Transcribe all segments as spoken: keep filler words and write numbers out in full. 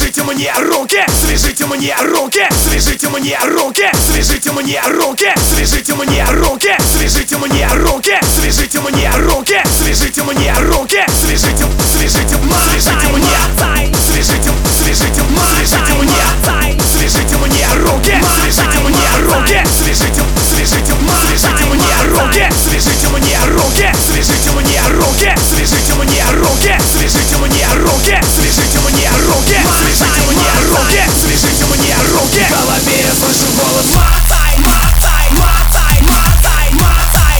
свяжите мне руки, свяжите мне руки, свяжите мне руки, свяжите мне руки, свяжите мне руки, свяжите мне руки, свяжите мне руки, свяжите мне руки, свяжите, свяжите, свяжите мне, свяжите, свяжите, свяжите мне, свяжите мне руки, свяжите мне руки, свяжите, свяжите, свяжите мне руки, свяжите мне руки, свяжите мне руки, свяжите мне руки, свяжите мне руки, свяжите мне руки, свяжите мне руки, свяжите мне руки. В голове я слышу голос: мотай, мотай, мотай, мотай, мотай,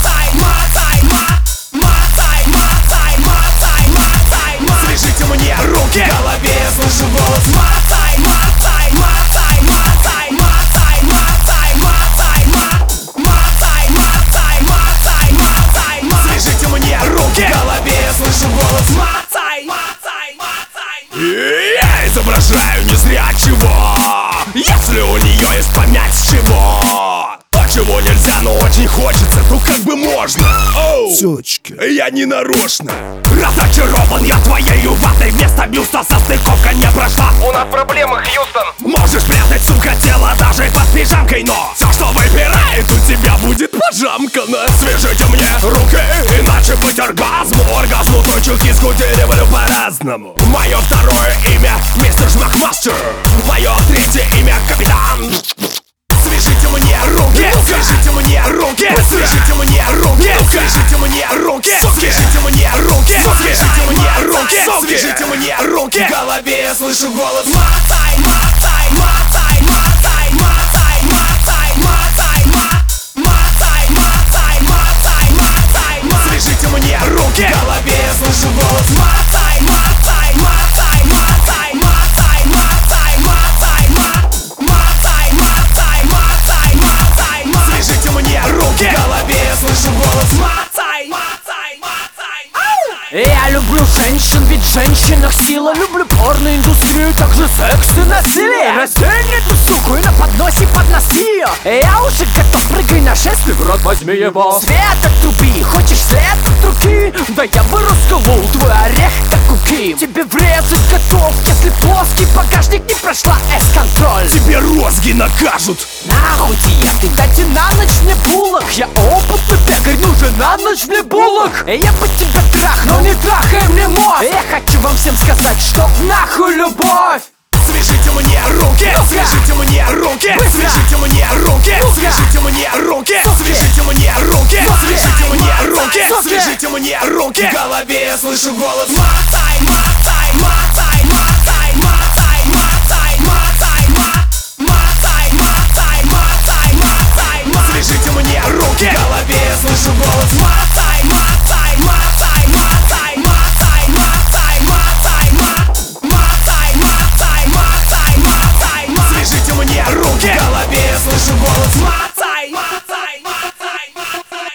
мотай, мотай, мотай, мотай, мотай, мотай. Свяжите мне руки. В голове я слышу голос: мотай, мотай, мотай, мотай, мотай, мотай, мотай, мотай, мотай, мотай, мотай. Свяжите мне руки. В голове я слышу голос: мотай, мотай, мотай. Я изображаю незрячего, если у нее есть понять с чего. А чего нельзя, но очень хочется, то как бы можно. Оу, Тёчки, я не нарочно. Разочарован я твоею ватой. Вместо бюста состыковка не прошла. У нас проблемы, Хьюстон. Можешь прятать, сука, тело даже под пижамкой, но все, что выбирает, у тебя будет пожамкано. Свяжите мне руки, иначе быть оргазму. Оргазму точу киску деревлю по-разному. Мое второе имя мистер Жмакмастер. Мое третье имя капитан. Свяжите мне руки, свяжите мне руки, свяжите мне руки, свяжите мне руки, свяжите мне руки, свяжите мне руки, свяжите мне руки. В голове я слышу голос: мотай, мотай, мотай, мотай, мотай, мотай, мотай, мотай, мотай, мотай, мотай, мотай. Свяжите мне руки. В голове я слышу голос: мотай, мотай, мотай, мотай, мотай, мотай, мотай, мотай, мотай, мотай, мотай, мотай. Свяжите мне руки. В голове я слышу голос: мотай, мотай, мотай, мотай. Я люблю женщин, ведь в женщинах сила. Люблю порноиндустрию, также секс и насилие. Раздень эту суку и на подносе подноси ее. Я уже готов, прыгай на шест и в рот возьми его. Свет отруби, хочешь свет от руки? Да я бы расколол твой орех, как куки. Тебе врезать готов, если плоский багажник не прошла эс-контроль. Тебе розги накажут. Нахуй диеты, дайте на ночь мне булок. Я опытный пекарь, нужен на ночь мне булок. Я бы тебя трахнул, не трахай мне мозг. Я хочу вам всем сказать, что нахуй любовь. Свяжите мне руки, свяжите мне руки, свяжите мне руки, свяжите мне руки, свяжите мне руки, свяжите мне руки, свяжите мне руки. В голове я слышу голос: мотай, мотай, мотай, мотай, мотай, мотай, мотай, мотай, мотай, мотай, мотай, мотай. Свяжите мне руки. В голове я слышу голос: мотай, мотай, мотай, мотай, мотай, мотай, мотай, мотай, мотай, мотай, мотай, мотай. Свяжите мне руки. В голове я слышу голос: мотай, мотай, мотай, мотай,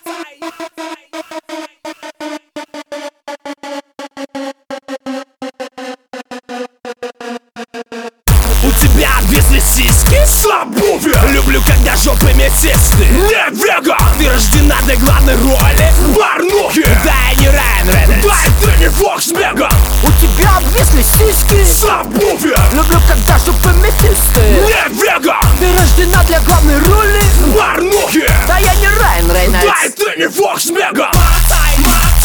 мотай. У тебя обвисли сиськи с обуви. Люблю, когда жопы мясистые. Не веган. Ты рождена для главной роли в порнухе. Да, я не Райан Рейнольдс. Да, и ты не Фокс Меган. У тебя обвисли сиськи С обуви. Люблю, когда жопы мясистые. Не веган. Ты рождена для главной роли в порнухе. Да я не Райан Рейнольдс. Да, и ты не Фокс Меган. Мотай, мотай.